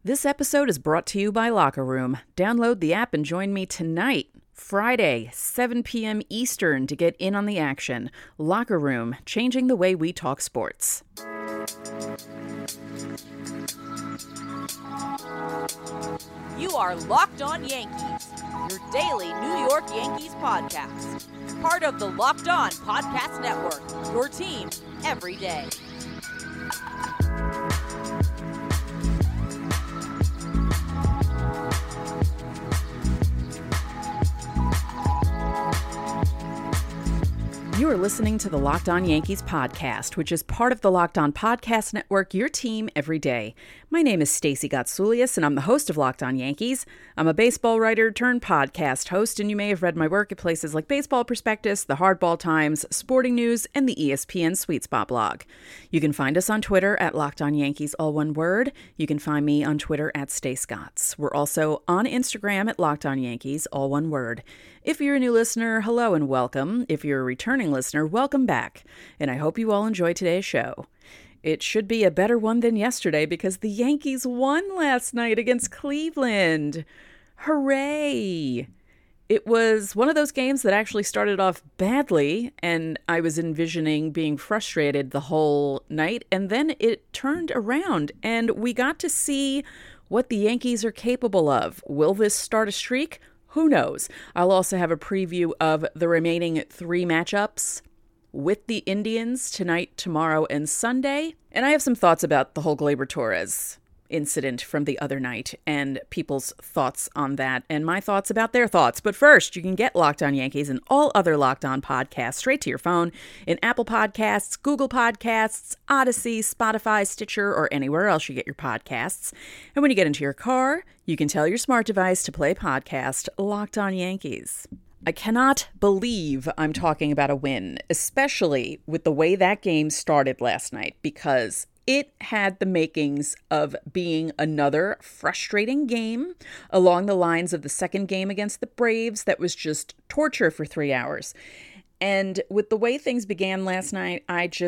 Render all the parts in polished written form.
This episode is brought to you by Locker Room. Download the app and join me tonight, Friday, 7 p.m. Eastern, to get in on the action. Locker Room, changing the way we talk sports. You are Locked On Yankees, your daily New York Yankees podcast. Part of the Locked On Podcast Network, your team every day. You are listening to the Locked On Yankees podcast, which is part of the Locked On Podcast Network, your team every day. My name is Stacey Gotsoulias, and I'm the host of Locked On Yankees. I'm a baseball writer turned podcast host, and you may have read my work at places like Baseball Prospectus, the Hardball Times, Sporting News, and the ESPN Sweet Spot blog. You can find us on Twitter at Locked On Yankees, all one word. You can find me on Twitter at StayScots. We're also on Instagram at Locked On Yankees, all one word. If you're a new listener, hello and welcome. If you're a returning listener, welcome back. And I hope you all enjoy today's show. It should be a better one than yesterday because the Yankees won last night against Cleveland. Hooray! It was one of those games that actually started off badly, and I was envisioning being frustrated the whole night, and then it turned around, and we got to see what the Yankees are capable of. Will this start a streak? Who knows? I'll also have a preview of the remaining 3 matchups with the Indians tonight, tomorrow, and Sunday. And I have some thoughts about the whole Gleyber Torres incident from the other night and people's thoughts on that and my thoughts about their thoughts. But first, you can get Locked On Yankees and all other Locked On podcasts straight to your phone in Apple Podcasts, Google Podcasts, Odyssey, Spotify, Stitcher, or anywhere else you get your podcasts. And when you get into your car, you can tell your smart device to play podcast Locked On Yankees. I cannot believe I'm talking about a win, especially with the way that game started last night, because it had the makings of being another frustrating game along the lines of the second game against the Braves that was just torture for 3 hours. And with the way things began last night,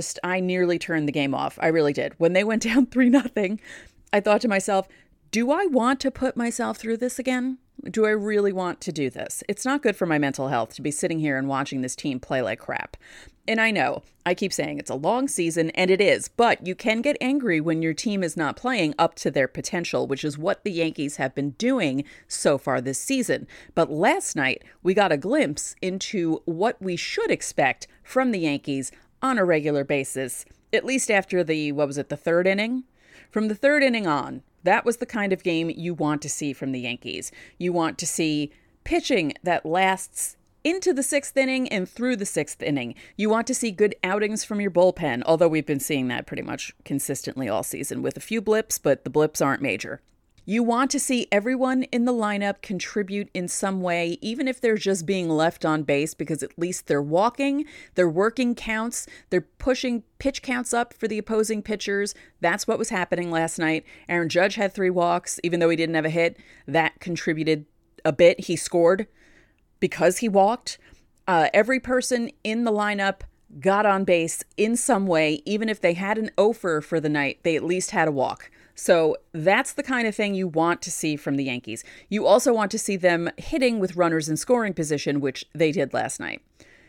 I nearly turned the game off. I really did. When they went down 3-0, I thought to myself, do I want to put myself through this again? Do I really want to do this? It's not good for my mental health to be sitting here and watching this team play like crap. And I know, I keep saying it's a long season, and it is, but you can get angry when your team is not playing up to their potential, which is what the Yankees have been doing so far this season. But last night, we got a glimpse into what we should expect from the Yankees on a regular basis, at least after the third inning? From the third inning on, that was the kind of game you want to see from the Yankees. You want to see pitching that lasts into the 6th inning and through the 6th inning. You want to see good outings from your bullpen, although we've been seeing that pretty much consistently all season with a few blips, but the blips aren't major. You want to see everyone in the lineup contribute in some way, even if they're just being left on base, because at least they're walking, they're working counts, they're pushing pitch counts up for the opposing pitchers. That's what was happening last night. Aaron Judge had 3 walks, even though he didn't have a hit. That contributed a bit. He scored because he walked. Every person in the lineup got on base in some way. Even if they had an offer for the night, they at least had a walk. So that's the kind of thing you want to see from the Yankees. You also want to see them hitting with runners in scoring position, which they did last night.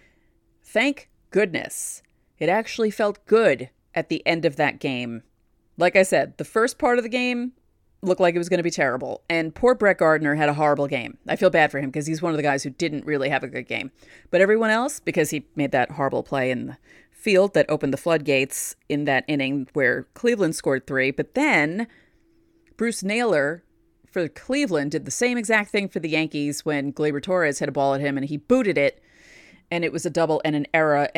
Thank goodness. It actually felt good at the end of that game. Like I said, the first part of the game looked like it was going to be terrible. And poor Brett Gardner had a horrible game. I feel bad for him because he's one of the guys who didn't really have a good game. But everyone else, because he made that horrible play in the field that opened the floodgates in that inning where Cleveland scored 3. But then Bruce Naylor for Cleveland did the same exact thing for the Yankees when Gleyber Torres hit a ball at him and he booted it. And it was a double and an error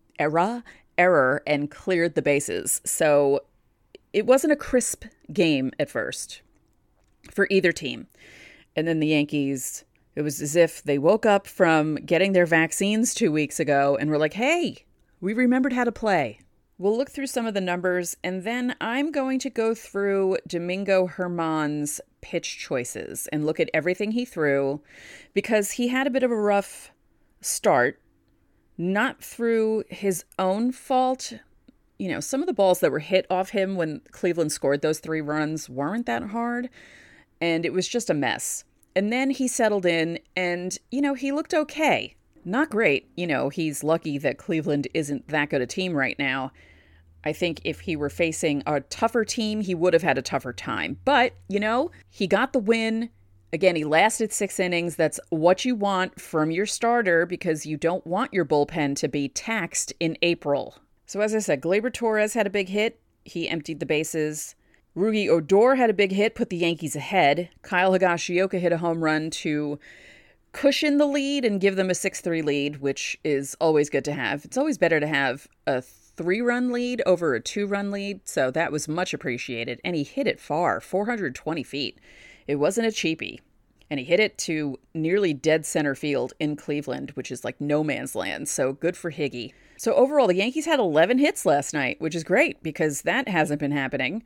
and cleared the bases. So it wasn't a crisp game at first for either team. And then the Yankees, it was as if they woke up from getting their vaccines 2 weeks ago and were like, hey, we remembered how to play. We'll look through some of the numbers, and then I'm going to go through Domingo Germán's pitch choices and look at everything he threw, because he had a bit of a rough start, not through his own fault, some of the balls that were hit off him when Cleveland scored those 3 runs weren't that hard, and it was just a mess. And then he settled in and, he looked okay. Not great. He's lucky that Cleveland isn't that good a team right now. I think if he were facing a tougher team, he would have had a tougher time. But, he got the win. Again, he lasted 6 innings. That's what you want from your starter because you don't want your bullpen to be taxed in April. So as I said, Gleyber Torres had a big hit. He emptied the bases. Rougned Odor had a big hit, put the Yankees ahead. Kyle Higashioka hit a home run to cushion the lead and give them a 6-3 lead, which is always good to have. It's always better to have a 3-run lead over a 2-run lead, so that was much appreciated. And he hit it far, 420 feet. It wasn't a cheapie. And he hit it to nearly dead center field in Cleveland, which is like no man's land, so good for Higgy. So overall, the Yankees had 11 hits last night, which is great because that hasn't been happening.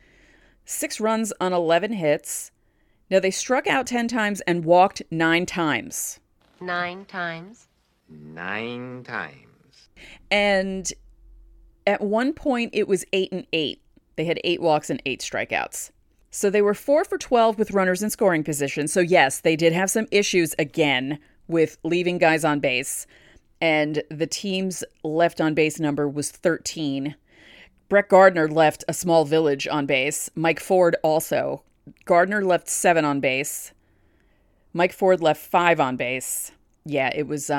6 runs on 11 hits. Now, they struck out 10 times and walked 9 times. 9 times? 9 times. And at one point, it was 8-8. They had 8 walks and 8 strikeouts. So they were 4 for 12 with runners in scoring position. So yes, they did have some issues again with leaving guys on base. And the team's left on base number was 13. Brett Gardner left a small village on base. Mike Ford also. Gardner left 7 on base. Mike Ford left 5 on base. Yeah, it was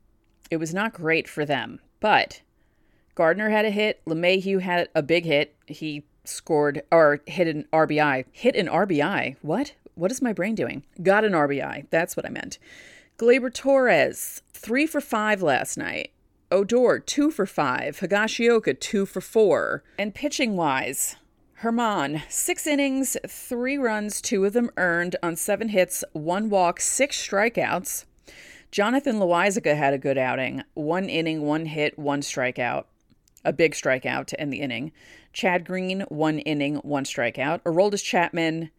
not great for them. But Gardner had a hit. LeMahieu had a big hit. He scored or hit an RBI. Hit an RBI? What? What is my brain doing? Got an RBI. That's what I meant. Gleyber Torres, 3 for 5 last night. Odor, 2 for 5. Higashioka, 2 for 4. And pitching-wise, Germán, 6 innings, 3 runs, 2 of them earned on 7 hits, 1 walk, 6 strikeouts. Jonathan Loáisiga had a good outing. 1 inning, 1 hit, 1 strikeout. A big strikeout to end the inning. Chad Green, 1 inning, 1 strikeout. Aroldis Chapman,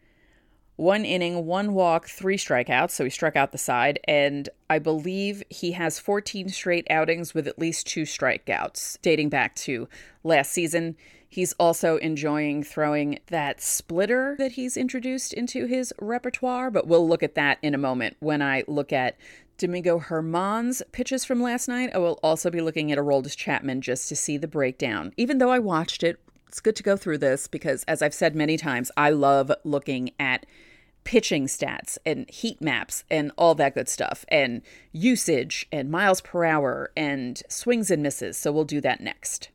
1 inning, 1 walk, 3 strikeouts, so he struck out the side, and I believe he has 14 straight outings with at least 2 strikeouts, dating back to last season. He's also enjoying throwing that splitter that he's introduced into his repertoire, but we'll look at that in a moment when I look at Domingo Germán's pitches from last night. I will also be looking at Aroldis Chapman just to see the breakdown. Even though I watched it, it's good to go through this because, as I've said many times, I love looking at pitching stats and heat maps and all that good stuff and usage and miles per hour and swings and misses. So we'll do that next.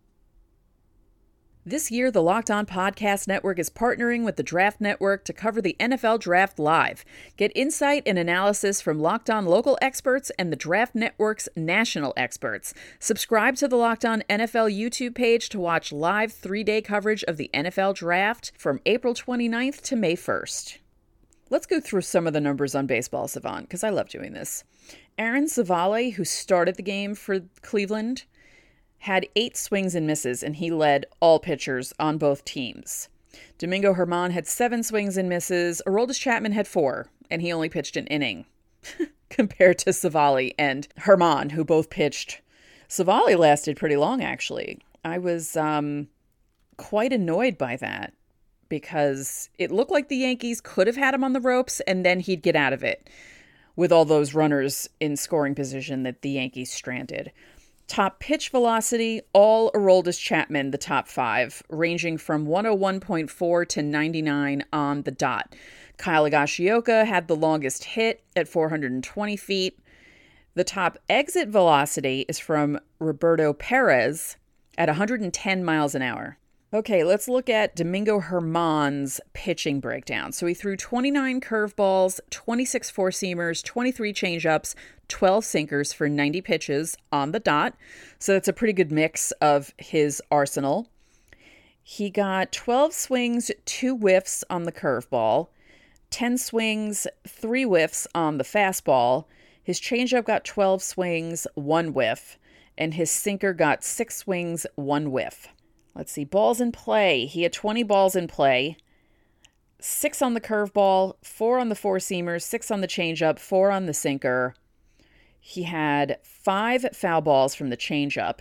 This year, the Locked On Podcast Network is partnering with the Draft Network to cover the NFL Draft live. Get insight and analysis from Locked On local experts and the Draft Network's national experts. Subscribe to the Locked On NFL YouTube page to watch live 3-day coverage of the NFL Draft from April 29th to May 1st. Let's go through some of the numbers on Baseball Savant, because I love doing this. Aaron Civale, who started the game for Cleveland, had 8 swings and misses, and he led all pitchers on both teams. Domingo Germán had 7 swings and misses. Aroldis Chapman had 4, and he only pitched an inning compared to Civale and Germán, who both pitched. Civale lasted pretty long, actually. I was quite annoyed by that because it looked like the Yankees could have had him on the ropes, and then he'd get out of it with all those runners in scoring position that the Yankees stranded. Top pitch velocity, all Aroldis Chapman, the top 5, ranging from 101.4 to 99 on the dot. Kyle Higashioka had the longest hit at 420 feet. The top exit velocity is from Roberto Perez at 110 miles an hour. Okay, let's look at Domingo Germán's pitching breakdown. So he threw 29 curveballs, 26 four-seamers, 23 changeups, 12 sinkers for 90 pitches on the dot. So that's a pretty good mix of his arsenal. He got 12 swings, 2 whiffs on the curveball, 10 swings, 3 whiffs on the fastball. His changeup got 12 swings, 1 whiff, and his sinker got 6 swings, 1 whiff. Let's see, balls in play. He had 20 balls in play, 6 on the curveball, 4 on the four-seamers, 6 on the changeup, 4 on the sinker. He had 5 foul balls from the changeup.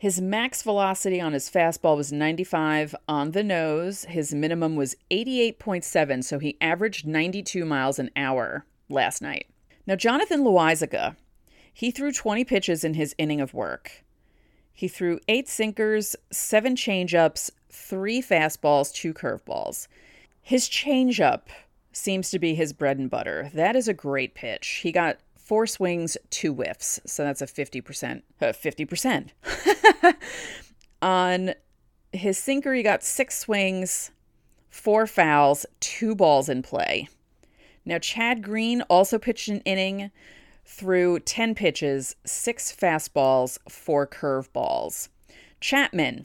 His max velocity on his fastball was 95 on the nose. His minimum was 88.7, so he averaged 92 miles an hour last night. Now, Jonathan Loaisiga, he threw 20 pitches in his inning of work. He threw 8 sinkers, 7 changeups, 3 fastballs, 2 curveballs. His changeup seems to be his bread and butter. That is a great pitch. He got 4 swings, 2 whiffs. So that's a 50%. 50%. On his sinker, he got 6 swings, 4 fouls, 2 balls in play. Now, Chad Green also pitched an inning, threw 10 pitches, 6 fastballs, 4 curveballs. Chapman,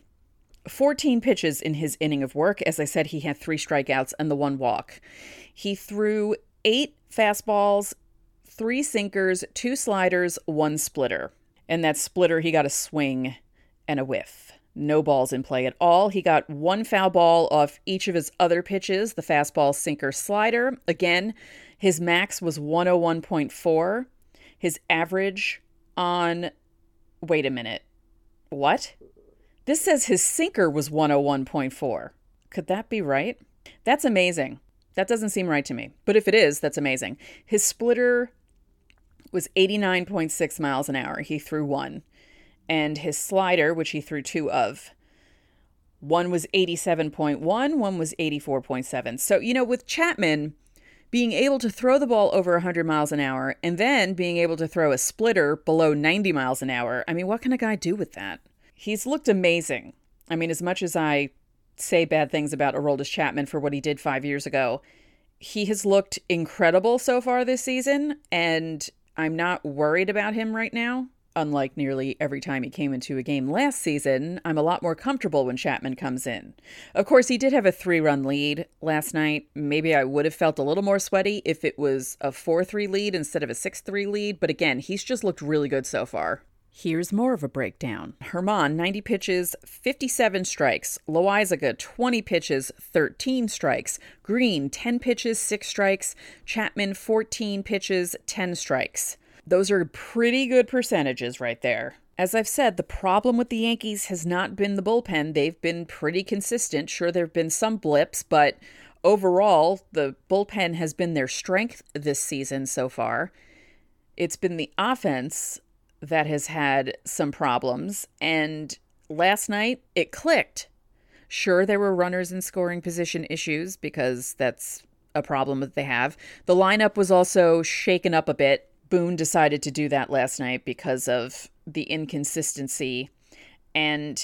14 pitches in his inning of work. As I said, he had 3 strikeouts and the 1 walk. He threw 8 fastballs, 3 sinkers, 2 sliders, 1 splitter. And that splitter, he got a swing and a whiff. No balls in play at all. He got 1 foul ball off each of his other pitches, the fastball, sinker, slider. Again, his max was 101.4. His average on... Wait a minute. What? This says his sinker was 101.4. Could that be right? That's amazing. That doesn't seem right to me. But if it is, that's amazing. His splitter was 89.6 miles an hour. He threw 1. And his slider, which he threw 2 of, one was 87.1, one was 84.7. So, with Chapman being able to throw the ball over 100 miles an hour and then being able to throw a splitter below 90 miles an hour, what can a guy do with that? He's looked amazing. As much as I say bad things about Aroldis Chapman for what he did 5 years ago, he has looked incredible so far this season, and I'm not worried about him right now. Unlike nearly every time he came into a game last season, I'm a lot more comfortable when Chapman comes in. Of course, he did have a 3-run lead last night. Maybe I would have felt a little more sweaty if it was a 4-3 lead instead of a 6-3 lead. But again, he's just looked really good so far. Here's more of a breakdown. Germán, 90 pitches, 57 strikes. Loaisiga, 20 pitches, 13 strikes. Green, 10 pitches, 6 strikes. Chapman, 14 pitches, 10 strikes. Those are pretty good percentages right there. As I've said, the problem with the Yankees has not been the bullpen. They've been pretty consistent. Sure, there have been some blips, but overall, the bullpen has been their strength this season so far. It's been the offense that has had some problems, and last night, it clicked. Sure, there were runners in scoring position issues because that's a problem that they have. The lineup was also shaken up a bit. Boone decided to do that last night because of the inconsistency, and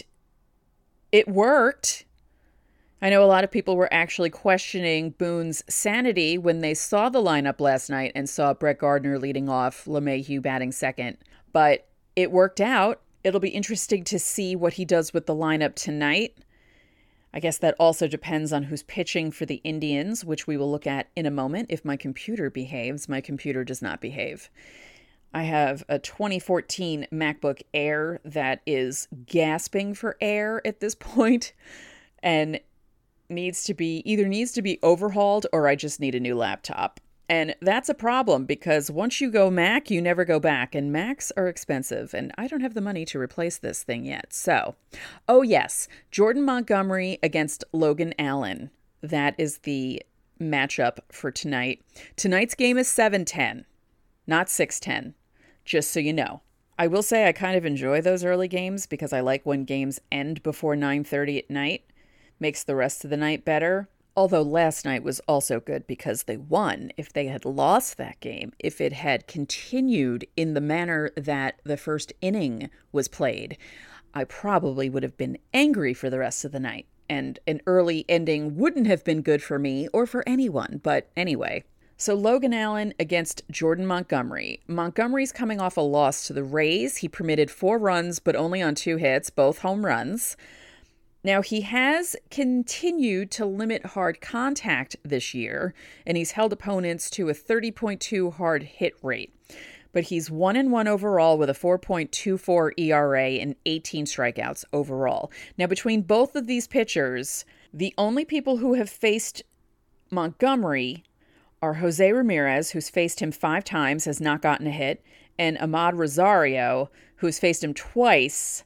it worked. I know a lot of people were actually questioning Boone's sanity when they saw the lineup last night and saw Brett Gardner leading off, LeMahieu batting second, but it worked out. It'll be interesting to see what he does with the lineup tonight. I guess that also depends on who's pitching for the Indians, which we will look at in a moment. If my computer behaves, my computer does not behave. I have a 2014 MacBook Air that is gasping for air at this point and needs to be overhauled, or I just need a new laptop. And that's a problem because once you go Mac, you never go back. And Macs are expensive, and I don't have the money to replace this thing yet. So, oh yes, Jordan Montgomery against Logan Allen. That is the matchup for tonight. Tonight's game is 7:10, not 6:10, just so you know. I will say I kind of enjoy those early games because I like when games end before 9:30 at night. Makes the rest of the night better. Although last night was also good because they won. If they had lost that game, if it had continued in the manner that the first inning was played, I probably would have been angry for the rest of the night. And an early ending wouldn't have been good for me or for anyone. But anyway, so Logan Allen against Jordan Montgomery. Montgomery's coming off a loss to the Rays. He permitted 4 runs, but only on 2 hits, both home runs. Now, he has continued to limit hard contact this year, and he's held opponents to a 30.2 hard hit rate. But he's 1-1 overall with a 4.24 ERA and 18 strikeouts overall. Now, between both of these pitchers, the only people who have faced Montgomery are Jose Ramirez, who's faced him 5 times, has not gotten a hit, and Ahmad Rosario, who's faced him twice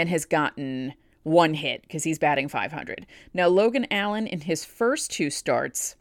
and has gotten one hit because he's batting .500. Now, Logan Allen in his first 2 starts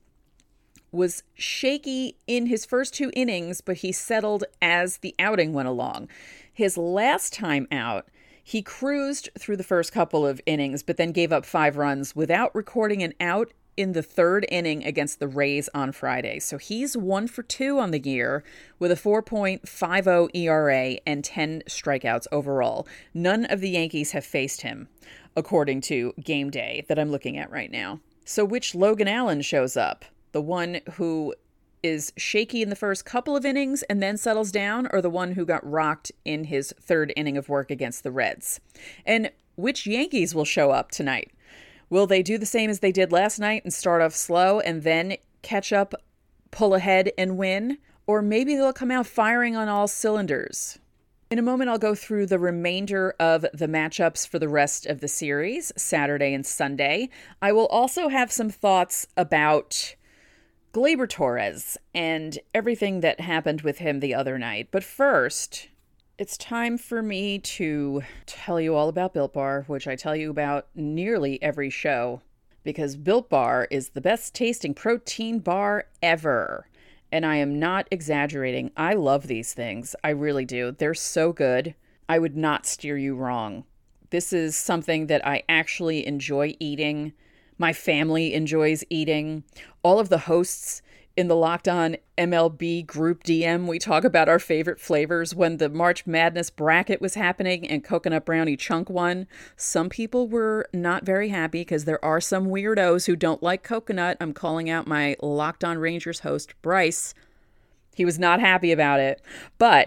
was shaky in his first 2 innings, but he settled as the outing went along. His last time out, he cruised through the first couple of innings, but then gave up 5 runs without recording an out in the 3rd inning against the Rays on Friday. So he's 1 for 2 on the year with a 4.50 ERA and 10 strikeouts overall. None of the Yankees have faced him, according to Game Day that I'm looking at right now. So which Logan Allen shows up? The one who is shaky in the first couple of innings and then settles down, or the one who got rocked in his 3rd inning of work against the Reds? And which Yankees will show up tonight? Will they do the same as they did last night and start off slow and then catch up, pull ahead, and win? Or maybe they'll come out firing on all cylinders. In a moment, I'll go through the remainder of the matchups for the rest of the series, Saturday and Sunday. I will also have some thoughts about Gleyber Torres and everything that happened with him the other night. But first, it's time for me to tell you all about Built Bar, which I tell you about nearly every show, because Built Bar is the best tasting protein bar ever. And I am not exaggerating. I love these things. I really do. They're so good. I would not steer you wrong. This is something that I actually enjoy eating. My family enjoys eating. All of the hosts in the Locked On MLB group DM, we talk about our favorite flavors. When the March Madness bracket was happening and Coconut Brownie Chunk won, some people were not very happy because there are some weirdos who don't like coconut. I'm calling out my Locked On Rangers host, Bryce. He was not happy about it, but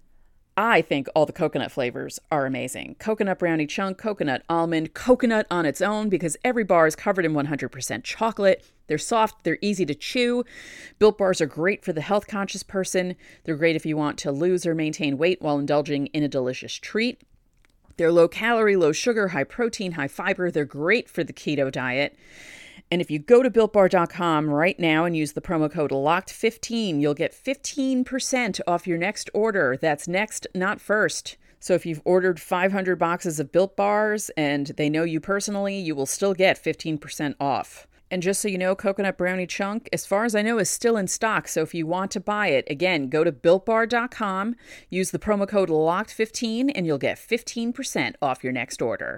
I think all the coconut flavors are amazing. Coconut Brownie Chunk, coconut almond, coconut on its own, because every bar is covered in 100% chocolate. They're soft, they're easy to chew. Built Bars are great for the health-conscious person. They're great if you want to lose or maintain weight while indulging in a delicious treat. They're low-calorie, low-sugar, high-protein, high-fiber. They're great for the keto diet. And if you go to BuiltBar.com right now and use the promo code LOCKED15, you'll get 15% off your next order. That's next, not first. So if you've ordered 500 boxes of Built Bars and they know you personally, you will still get 15% off. And just so you know, Coconut Brownie Chunk, as far as I know, is still in stock. So if you want to buy it, again, go to BuiltBar.com, use the promo code LOCKED15, and you'll get 15% off your next order.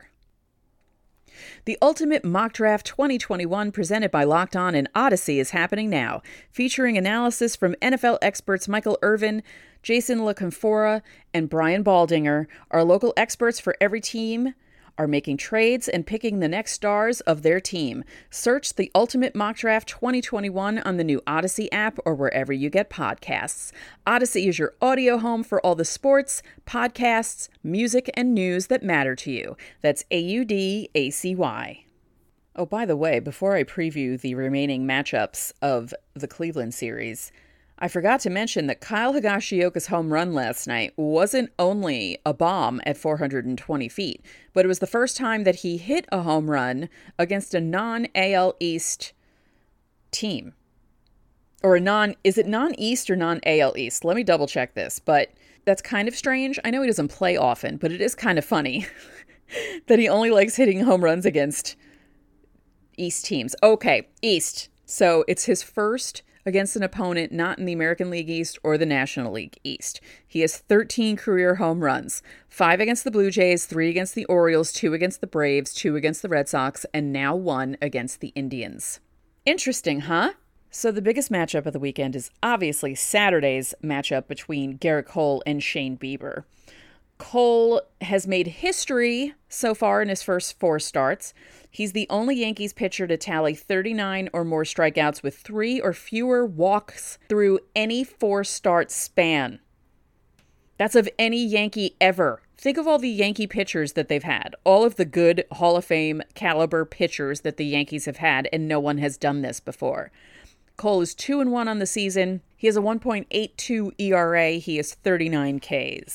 The Ultimate Mock Draft 2021 presented by Locked On and Odyssey is happening now, featuring analysis from NFL experts Michael Irvin, Jason LaConfora, and Brian Baldinger. Our local experts for every team are making trades and picking the next stars of their team. Search the Ultimate Mock Draft 2021 on the new Odyssey app or wherever you get podcasts. Odyssey is your audio home for all the sports, podcasts, music, and news that matter to you. That's AUDACY. Oh, by the way, before I preview the remaining matchups of the Cleveland series, I forgot to mention that Kyle Higashioka's home run last night wasn't only a bomb at 420 feet, but it was the first time that he hit a home run against a non-AL East team. Or is it non-East or non-AL East? Let me double check this, but that's kind of strange. I know he doesn't play often, but it is kind of funny that he only likes hitting home runs against East teams. Okay, East. So it's his first against an opponent not in the American League East or the National League East. He has 13 career home runs, 5 against the Blue Jays, 3 against the Orioles, 2 against the Braves, 2 against the Red Sox, and now 1 against the Indians. Interesting, huh? So the biggest matchup of the weekend is obviously Saturday's matchup between Gerrit Cole and Shane Bieber. Cole has made history so far in his first 4 starts. He's the only Yankees pitcher to tally 39 or more strikeouts with 3 or fewer walks through any 4-start span. That's of any Yankee ever. Think of all the Yankee pitchers that they've had, all of the good Hall of Fame caliber pitchers that the Yankees have had, and no one has done this before. Cole is 2-1 on the season. He has a 1.82 ERA. He has 39 Ks.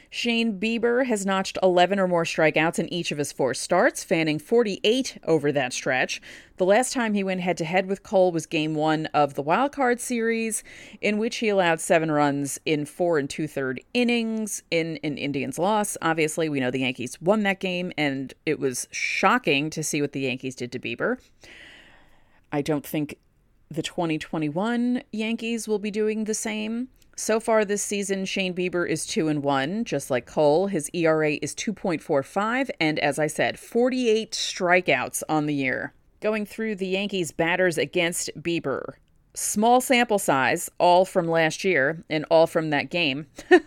Shane Bieber has notched 11 or more strikeouts in each of his 4 starts, fanning 48 over that stretch. The last time he went head-to-head with Cole was Game 1 of the Wild Card Series, in which he allowed 7 runs in 4 2/3 innings in an Indians loss. Obviously, we know the Yankees won that game, and it was shocking to see what the Yankees did to Bieber. I don't think the 2021 Yankees will be doing the same. So far this season, Shane Bieber is 2-1, just like Cole. His ERA is 2.45, and as I said, 48 strikeouts on the year. Going through the Yankees' batters against Bieber. Small sample size, all from last year, and all from that game.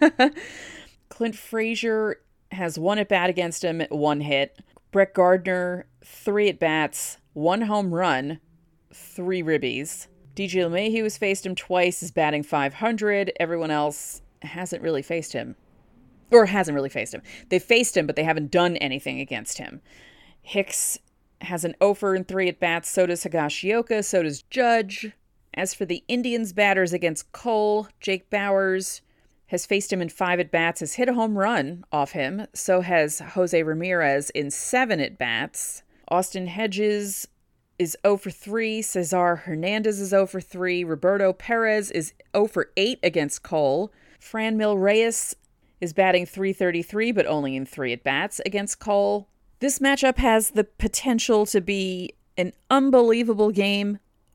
Clint Frazier has 1 at-bat against him, 1 hit. Brett Gardner, 3 at-bats, 1 home run, 3 ribbies. DJ LeMahieu has faced him twice, is batting .500. Everyone else hasn't really faced him. Or hasn't really faced him. They've faced him, but they haven't done anything against him. Hicks has an 0 in 3 at-bats. So does Higashioka. So does Judge. As for the Indians' batters against Cole, Jake Bauers has faced him in 5 at-bats, has hit a home run off him. So has Jose Ramirez in 7 at-bats. Austin Hedges is 0 for 3. Cesar Hernandez is 0 for 3. Roberto Perez is 0 for 8 against Cole. Franmil Reyes is batting .333, but only in 3 at-bats against Cole. This matchup has the potential to be an unbelievable game,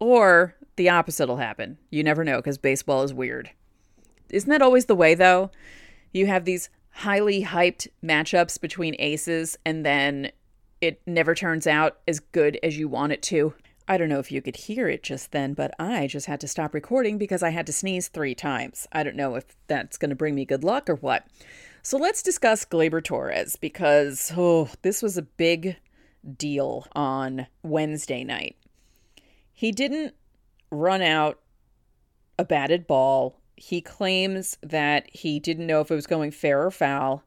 or the opposite will happen. You never know, because baseball is weird. Isn't that always the way, though? You have these highly hyped matchups between aces, and then it never turns out as good as you want it to. I don't know if you could hear it just then, but I just had to stop recording because I had to sneeze 3 times. I don't know if that's going to bring me good luck or what. So let's discuss Gleyber Torres, because this was a big deal on Wednesday night. He didn't run out a batted ball. He claims that he didn't know if it was going fair or foul,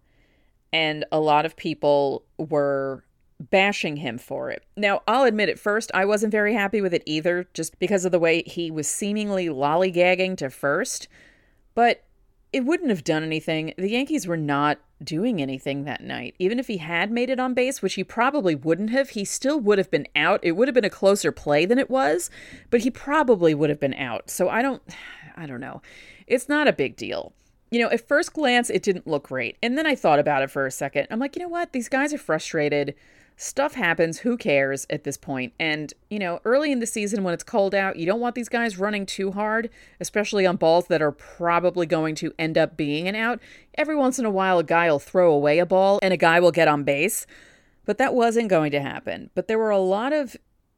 and a lot of people were bashing him for it. Now, I'll admit at first I wasn't very happy with it either, just because of the way he was seemingly lollygagging to first, but it wouldn't have done anything. The Yankees were not doing anything that night. Even if he had made it on base, which he probably wouldn't have, he still would have been out. It would have been a closer play than it was, but he probably would have been out. So I don't know. It's not a big deal. You know, at first glance, it didn't look great. And then I thought about it for a second. I'm like, you know what? These guys are frustrated. Stuff happens. Who cares at this point? And, you know, early in the season when it's cold out, you don't want these guys running too hard, especially on balls that are probably going to end up being an out. Every once in a while, a guy will throw away a ball and a guy will get on base. But that wasn't going to happen. But there were a lot of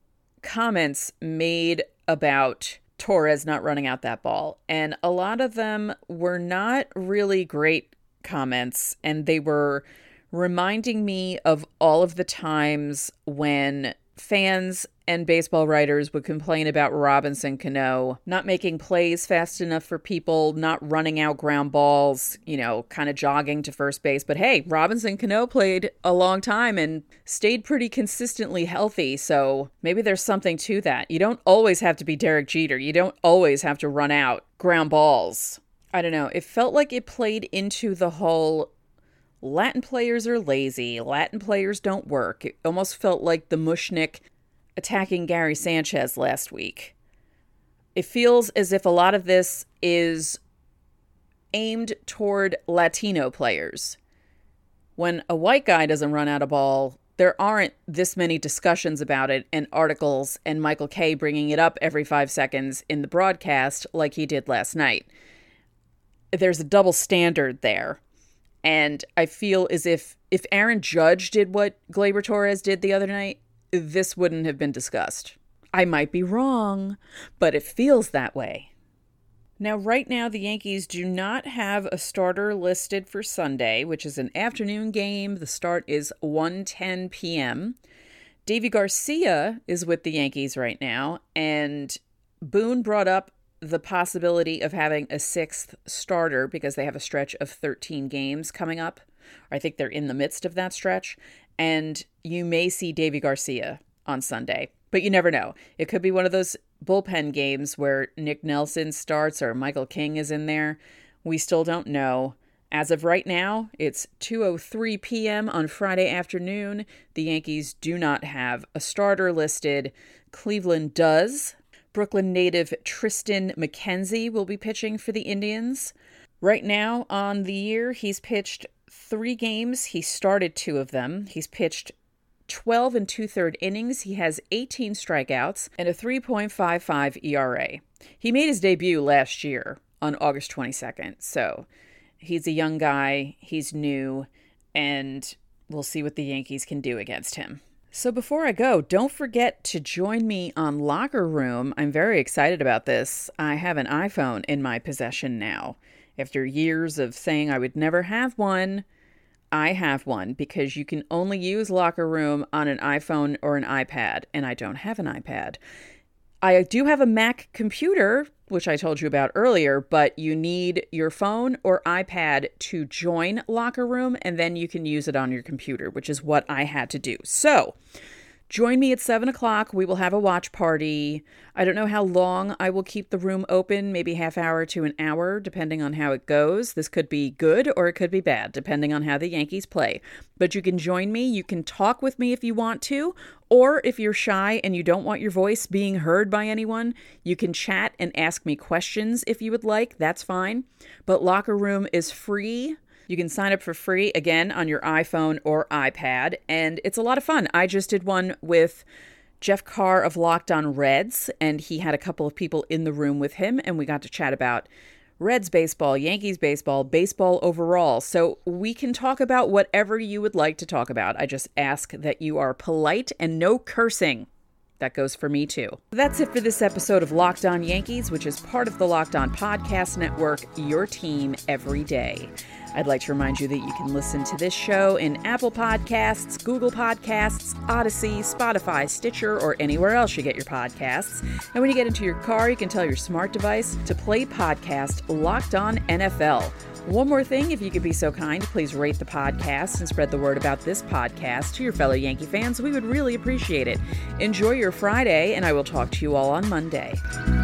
comments made about Torres not running out that ball. And a lot of them were not really great comments. And they were reminding me of all of the times when fans and baseball writers would complain about Robinson Cano not making plays fast enough for people, not running out ground balls, you know, kind of jogging to first base. But hey, Robinson Cano played a long time and stayed pretty consistently healthy. So maybe there's something to that. You don't always have to be Derek Jeter. You don't always have to run out ground balls. I don't know. It felt like it played into the whole Latin players are lazy. Latin players don't work. It almost felt like the Mushnick attacking Gary Sanchez last week. It feels as if a lot of this is aimed toward Latino players. When a white guy doesn't run out a ball, there aren't this many discussions about it and articles and Michael Kay bringing it up every 5 seconds in the broadcast like he did last night. There's a double standard there. And I feel as if Aaron Judge did what Gleyber Torres did the other night, this wouldn't have been discussed. I might be wrong, but it feels that way. Now, right now, the Yankees do not have a starter listed for Sunday, which is an afternoon game. The start is 1:10 p.m. Deivi Garcia is with the Yankees right now, and Boone brought up the possibility of having a 6th starter because they have a stretch of 13 games coming up. I think they're in the midst of that stretch. And you may see Deivi Garcia on Sunday, but you never know. It could be one of those bullpen games where Nick Nelson starts or Michael King is in there. We still don't know. As of right now, it's 2:03 p.m. on Friday afternoon. The Yankees do not have a starter listed. Cleveland does. Brooklyn native Triston McKenzie will be pitching for the Indians. Right now on the year, he's pitched 3 games. He started 2 of them. He's pitched 12 and 2/3 innings. He has 18 strikeouts and a 3.55 ERA. He made his debut last year on August 22nd. So he's a young guy. He's new. And we'll see what the Yankees can do against him. So before I go, don't forget to join me on Locker Room. I'm very excited about this. I have an iPhone in my possession now. After years of saying I would never have one, I have one because you can only use Locker Room on an iPhone or an iPad, and I don't have an iPad. I do have a Mac computer, which I told you about earlier, but you need your phone or iPad to join Locker Room, and then you can use it on your computer, which is what I had to do. So join me at 7 o'clock. We will have a watch party. I don't know how long I will keep the room open, maybe half hour to an hour, depending on how it goes. This could be good or it could be bad, depending on how the Yankees play. But you can join me. You can talk with me if you want to, or if you're shy and you don't want your voice being heard by anyone, you can chat and ask me questions if you would like. That's fine. But Locker Room is free. You can sign up for free, again, on your iPhone or iPad, and it's a lot of fun. I just did one with Jeff Carr of Locked On Reds, and he had a couple of people in the room with him, and we got to chat about Reds baseball, Yankees baseball, baseball overall. So we can talk about whatever you would like to talk about. I just ask that you are polite and no cursing. That goes for me too. That's it for this episode of Locked On Yankees, which is part of the Locked On Podcast Network, your team every day. I'd like to remind you that you can listen to this show in Apple Podcasts, Google Podcasts, Odyssey, Spotify, Stitcher, or anywhere else you get your podcasts. And when you get into your car, you can tell your smart device to play podcast Locked On NFL. One more thing, if you could be so kind, please rate the podcast and spread the word about this podcast to your fellow Yankee fans. We would really appreciate it. Enjoy your Friday, and I will talk to you all on Monday.